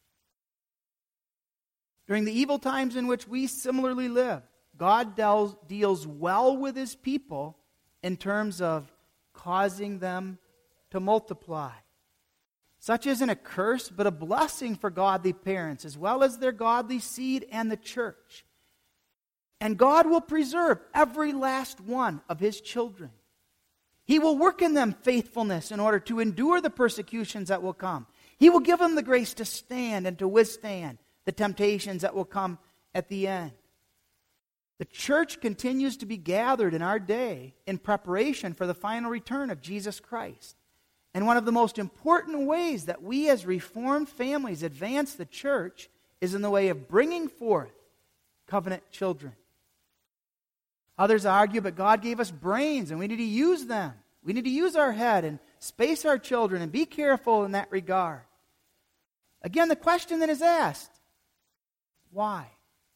During the evil times in which we similarly live, God deals, deals well with His people in terms of causing them to multiply. Such isn't a curse, but a blessing for godly parents, as well as their godly seed and the church. And God will preserve every last one of His children. He will work in them faithfulness in order to endure the persecutions that will come. He will give them the grace to stand and to withstand the temptations that will come at the end. The church continues to be gathered in our day in preparation for the final return of Jesus Christ. And one of the most important ways that we as Reformed families advance the church is in the way of bringing forth covenant children. Others argue, but God gave us brains and we need to use them. We need to use our head and space our children and be careful in that regard. Again, the question that is asked, why?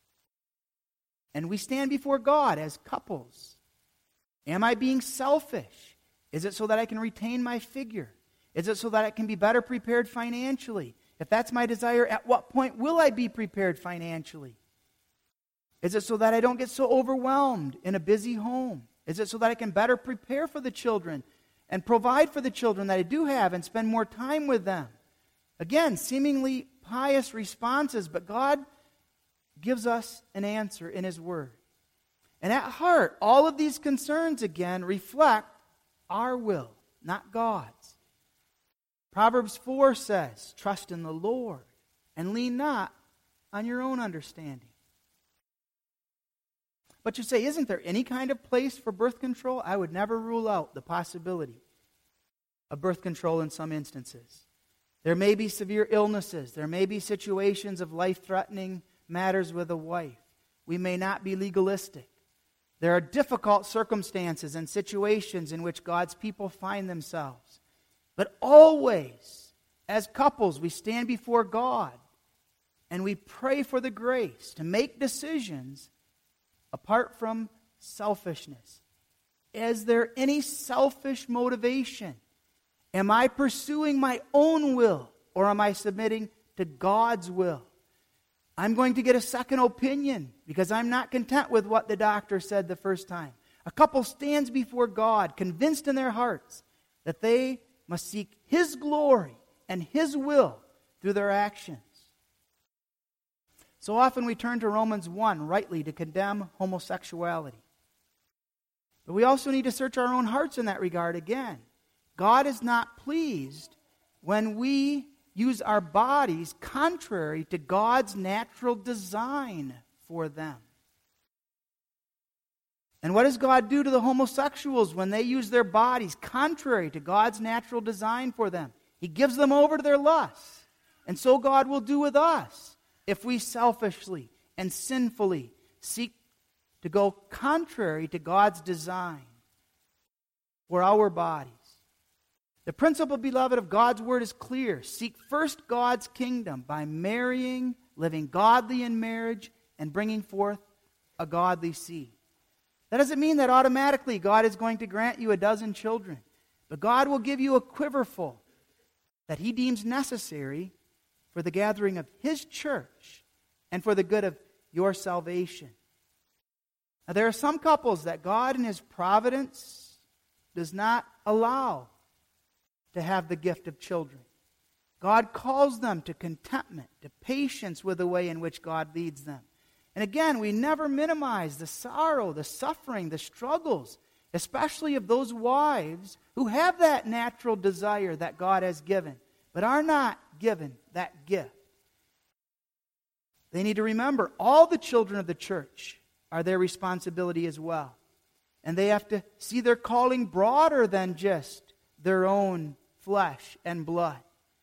And we stand before God as couples. Am I being selfish? Is it so that I can retain my figure? Is it so that I can be better prepared financially? If that's my desire, at what point will I be prepared financially? Is it so that I don't get so overwhelmed in a busy home? Is it so that I can better prepare for the children and provide for the children that I do have and spend more time with them? Again, seemingly pious responses, but God gives us an answer in His Word. And at heart, all of these concerns, again, reflect our will, not God's. Proverbs four says, trust in the Lord and lean not on your own understanding. But you say, isn't there any kind of place for birth control? I would never rule out the possibility of birth control in some instances. There may be severe illnesses. There may be situations of life-threatening matters with a wife. We may not be legalistic. There are difficult circumstances and situations in which God's people find themselves. But always, as couples, we stand before God and we pray for the grace to make decisions apart from selfishness. Is there any selfish motivation? Am I pursuing my own will or am I submitting to God's will? I'm going to get a second opinion because I'm not content with what the doctor said the first time. A couple stands before God, convinced in their hearts that they must seek His glory and His will through their actions. So often we turn to Romans one rightly to condemn homosexuality. But we also need to search our own hearts in that regard again. God is not pleased when we use our bodies contrary to God's natural design for them. And what does God do to the homosexuals when they use their bodies contrary to God's natural design for them? He gives them over to their lusts. And so God will do with us if we selfishly and sinfully seek to go contrary to God's design for our bodies. The principle, beloved, of God's word is clear. Seek first God's kingdom by marrying, living godly in marriage, and bringing forth a godly seed. That doesn't mean that automatically God is going to grant you a dozen children. But God will give you a quiverful that He deems necessary for the gathering of His church and for the good of your salvation. Now, there are some couples that God in His providence does not allow to have the gift of children. God calls them to contentment, to patience with the way in which God leads them. And again, we never minimize the sorrow, the suffering, the struggles, especially of those wives who have that natural desire that God has given, but are not given that gift. They need to remember all the children of the church are their responsibility as well. And they have to see their calling broader than just their own flesh and blood.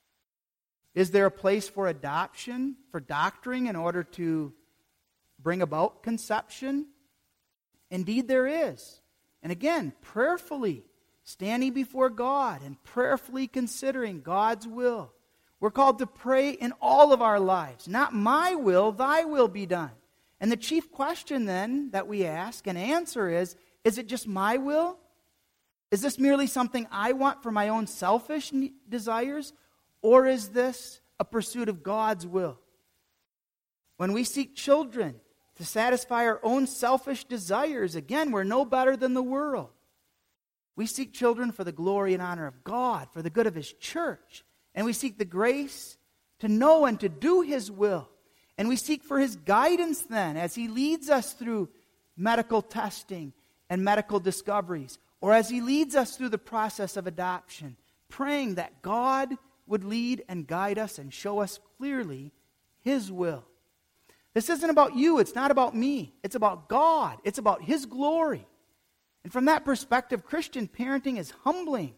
Is there a place for adoption, for doctoring in order to bring about conception? Indeed there is. And again, prayerfully standing before God and prayerfully considering God's will. We're called to pray in all of our lives. Not my will, thy will be done. And the chief question then that we ask and answer is, is it just my will? Is this merely something I want for my own selfish desires? Or is this a pursuit of God's will? When we seek children to satisfy our own selfish desires, again, we're no better than the world. We seek children for the glory and honor of God, for the good of His church. And we seek the grace to know and to do His will. And we seek for His guidance then as He leads us through medical testing and medical discoveries, or as He leads us through the process of adoption, praying that God would lead and guide us and show us clearly His will. This isn't about you. It's not about me. It's about God. It's about His glory. And from that perspective, Christian parenting is humbling.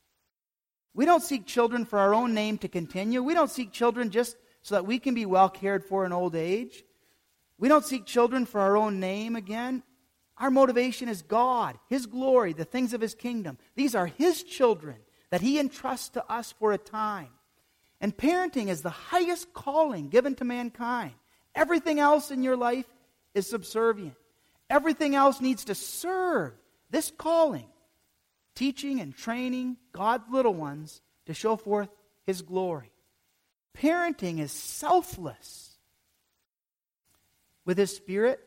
We don't seek children for our own name to continue. We don't seek children just so that we can be well cared for in old age. We don't seek children for our own name again. Our motivation is God, His glory, the things of His kingdom. These are His children that He entrusts to us for a time. And parenting is the highest calling given to mankind. Everything else in your life is subservient. Everything else needs to serve this calling, teaching and training God's little ones to show forth His glory. Parenting is selfless. With His Spirit,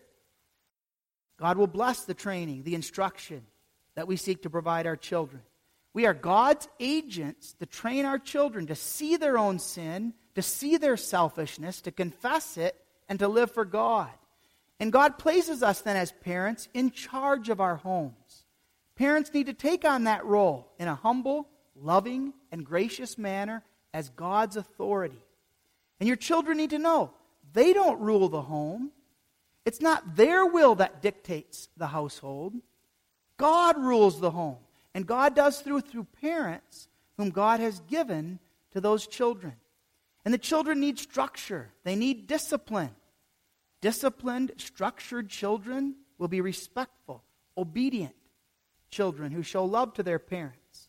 God will bless the training, the instruction that we seek to provide our children. We are God's agents to train our children to see their own sin, to see their selfishness, to confess it, and to live for God. And God places us then as parents in charge of our homes. Parents need to take on that role in a humble, loving, and gracious manner as God's authority. And your children need to know they don't rule the home. It's not their will that dictates the household. God rules the home. And God does through through parents whom God has given to those children. And the children need structure. They need discipline. Disciplined, structured children will be respectful, obedient children who show love to their parents.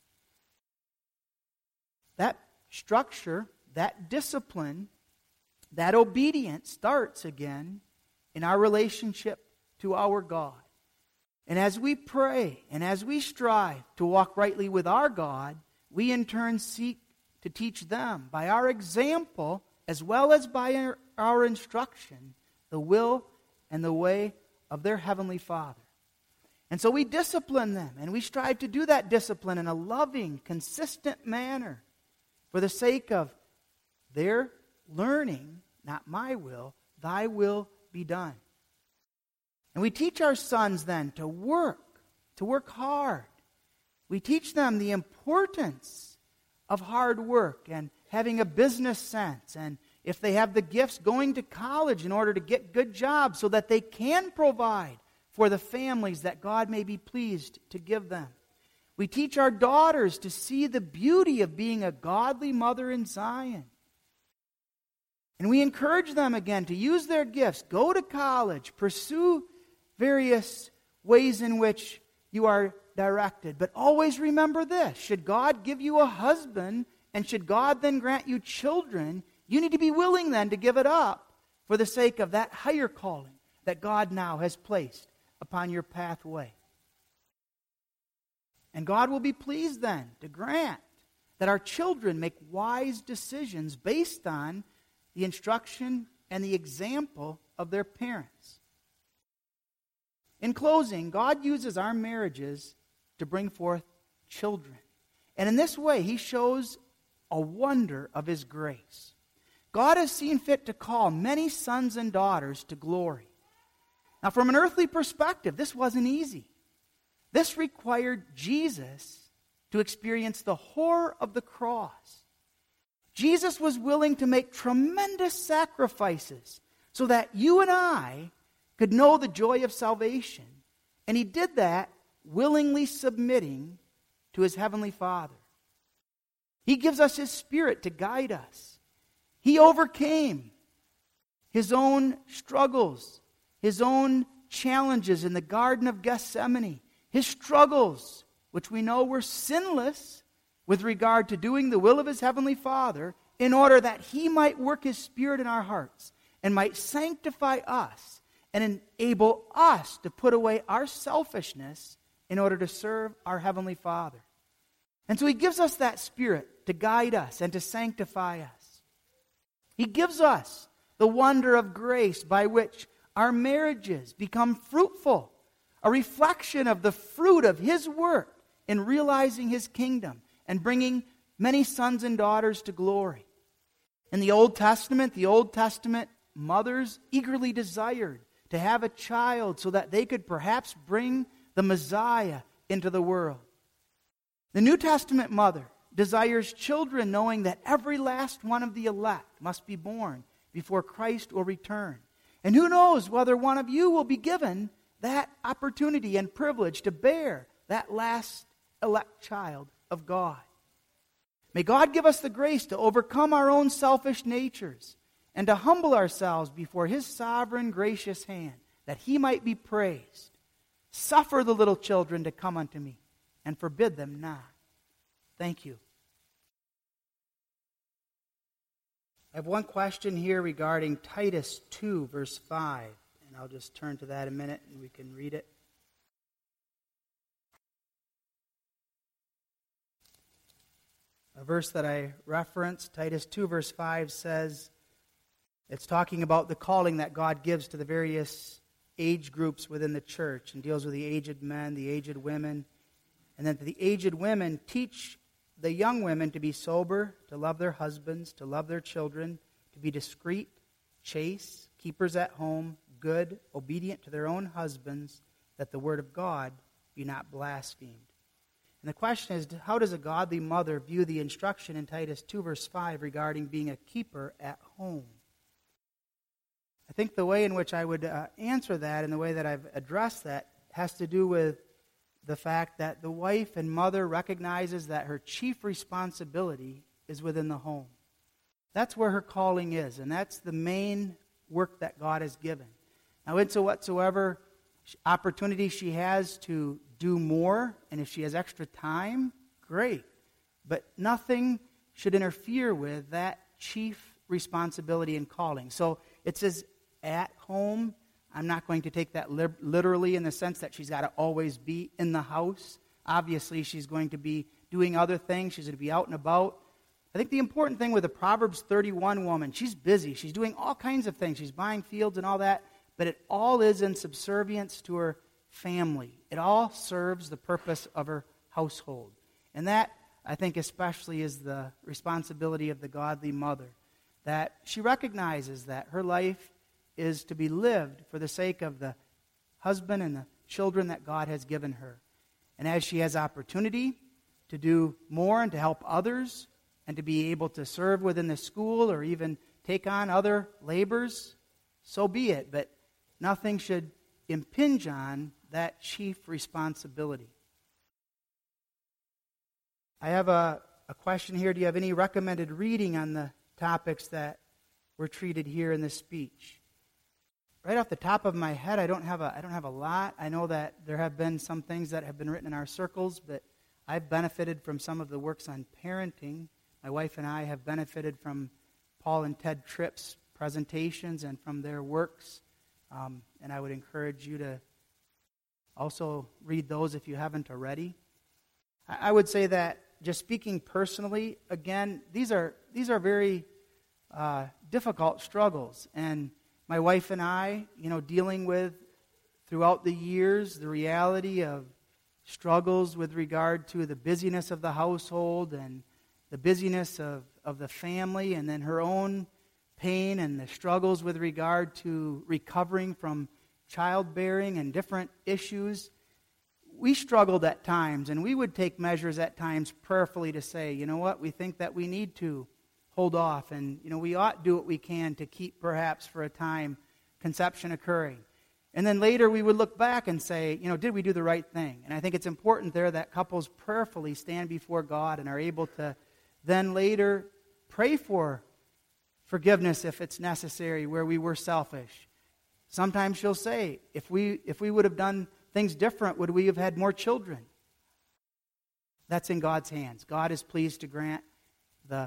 That structure, that discipline, that obedience starts again in our relationship to our God. And as we pray and as we strive to walk rightly with our God, we in turn seek to teach them by our example as well as by our, our instruction the will and the way of their Heavenly Father. And so we discipline them, and we strive to do that discipline in a loving, consistent manner for the sake of their learning, not my will, thy will be done. And we teach our sons then to work, to work hard. We teach them the importance of hard work and having a business sense, and if they have the gifts, going to college in order to get good jobs so that they can provide for the families that God may be pleased to give them. We teach our daughters to see the beauty of being a godly mother in Zion. And we encourage them again to use their gifts, go to college, pursue various ways in which you are directed. But always remember this: should God give you a husband, and should God then grant you children, you need to be willing then to give it up for the sake of that higher calling that God now has placed upon your pathway. And God will be pleased then to grant that our children make wise decisions based on the instruction and the example of their parents. In closing, God uses our marriages to bring forth children. And in this way, He shows a wonder of His grace. God has seen fit to call many sons and daughters to glory. Now, from an earthly perspective, this wasn't easy. This required Jesus to experience the horror of the cross. Jesus was willing to make tremendous sacrifices so that you and I could know the joy of salvation. And He did that willingly submitting to His Heavenly Father. He gives us His Spirit to guide us. He overcame His own struggles, His own challenges in the Garden of Gethsemane, His struggles, which we know were sinless with regard to doing the will of His Heavenly Father, in order that He might work His Spirit in our hearts and might sanctify us and enable us to put away our selfishness in order to serve our Heavenly Father. And so He gives us that Spirit to guide us and to sanctify us. He gives us the wonder of grace by which our marriages become fruitful, a reflection of the fruit of His work in realizing His kingdom and bringing many sons and daughters to glory. In the Old Testament, the Old Testament mothers eagerly desired to have a child so that they could perhaps bring the Messiah into the world. The New Testament mother desires children, knowing that every last one of the elect must be born before Christ will return. And who knows whether one of you will be given that opportunity and privilege to bear that last elect child of God. May God give us the grace to overcome our own selfish natures and to humble ourselves before His sovereign, gracious hand, that He might be praised. Suffer the little children to come unto me, and forbid them not. Thank you. I have one question here regarding Titus two, verse five. And I'll just turn to that a minute and we can read it. A verse that I referenced, Titus two, verse five, says, it's talking about the calling that God gives to the various age groups within the church, and deals with the aged men, the aged women, and then the aged women teach the young women to be sober, to love their husbands, to love their children, to be discreet, chaste, keepers at home, good, obedient to their own husbands, that the word of God be not blasphemed. And the question is, how does a godly mother view the instruction in Titus two, verse five regarding being a keeper at home? I think the way in which I would uh, answer that, and the way that I've addressed that, has to do with the fact that the wife and mother recognizes that her chief responsibility is within the home. That's where her calling is, and that's the main work that God has given. Now, into whatsoever opportunity she has to do more, and if she has extra time, great. But nothing should interfere with that chief responsibility and calling. So it says at home. I'm not going to take that li- literally in the sense that she's got to always be in the house. Obviously, she's going to be doing other things. She's going to be out and about. I think the important thing with a Proverbs thirty-one woman, she's busy. She's doing all kinds of things. She's buying fields and all that, but it all is in subservience to her family. It all serves the purpose of her household. And that, I think, especially is the responsibility of the godly mother, that she recognizes that her life is to be lived for the sake of the husband and the children that God has given her. And as she has opportunity to do more and to help others and to be able to serve within the school or even take on other labors, so be it. But nothing should impinge on that chief responsibility. I have a, a question here. Do you have any recommended reading on the topics that were treated here in this speech? right off the top of my head, I don't have a I don't have a lot. I know that there have been some things that have been written in our circles, but I've benefited from some of the works on parenting. My wife and I have benefited from Paul and Ted Tripp's presentations and from their works. Um, and I would encourage you to also read those if you haven't already. I, I would say that just speaking personally, again, these are these are very uh, difficult struggles. And my wife and I, you know, dealing with throughout the years the reality of struggles with regard to the busyness of the household and the busyness of, of the family, and then her own pain and the struggles with regard to recovering from childbearing and different issues. We struggled at times, and we would take measures at times prayerfully to say, you know what, we think that we need to hold off, and you know we ought to do what we can to keep perhaps for a time conception occurring. And then later we would look back and say, you know, did we do the right thing? And I think it's important there that couples prayerfully stand before God and are able to then later pray for forgiveness if it's necessary where we were selfish. Sometimes she'll say, if we if we would have done things different, would we have had more children? That's in God's hands. God is pleased to grant the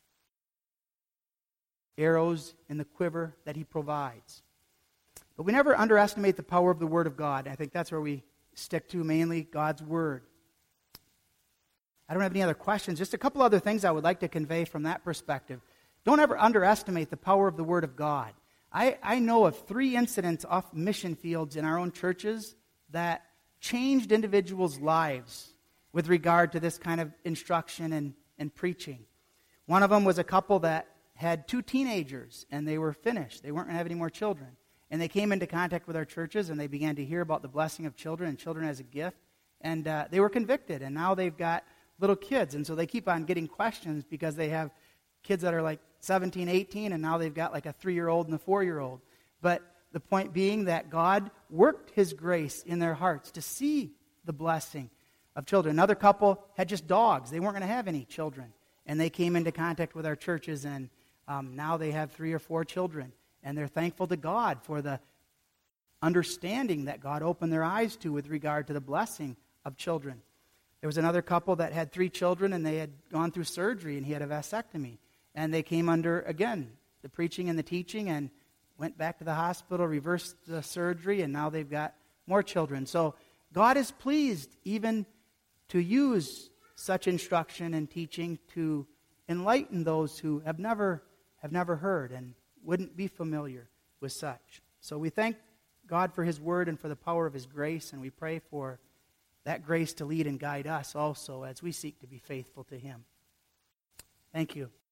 arrows in the quiver that He provides. But we never underestimate the power of the Word of God. I think that's where we stick to mainly, God's Word. I don't have any other questions. Just a couple other things I would like to convey from that perspective. Don't ever underestimate the power of the Word of God. I, I know of three incidents off mission fields in our own churches that changed individuals' lives with regard to this kind of instruction and, and preaching. One of them was a couple that had two teenagers, and they were finished. They weren't going to have any more children. And they came into contact with our churches, and they began to hear about the blessing of children and children as a gift. And uh, they were convicted, and now they've got little kids. And so they keep on getting questions because they have kids that are like seventeen, eighteen, and now they've got like a three-year-old and a four-year-old. But the point being that God worked His grace in their hearts to see the blessing of children. Another couple had just dogs. They weren't going to have any children. And they came into contact with our churches, and um, now they have three or four children. And they're thankful to God for the understanding that God opened their eyes to with regard to the blessing of children. There was another couple that had three children, and they had gone through surgery, and he had a vasectomy. And they came under, again, the preaching and the teaching, and went back to the hospital, reversed the surgery, and now they've got more children. So God is pleased even to use such instruction and teaching to enlighten those who have never have never heard and wouldn't be familiar with such. So we thank God for His Word and for the power of His grace, and we pray for that grace to lead and guide us also as we seek to be faithful to Him. Thank you.